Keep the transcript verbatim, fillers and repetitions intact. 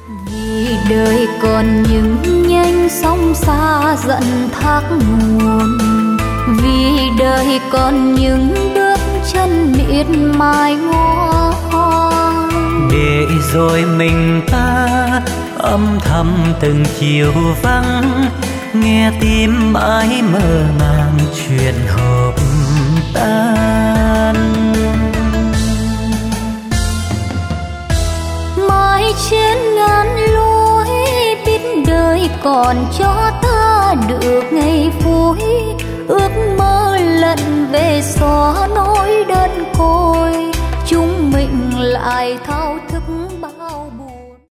Vì đời còn những nhánh sông xa dần thác nguồn, vì đời còn những bước chân miệt mài ngoan, để rồi mình ta âm thầm từng chiều vắng, nghe tim mãi mơ màng chuyện hợp tan. Mãi trên ngàn lối biết đời còn cho ta được ngày vui, ước mơ lần về xóa nỗi đơn côi, chúng mình lại thao thức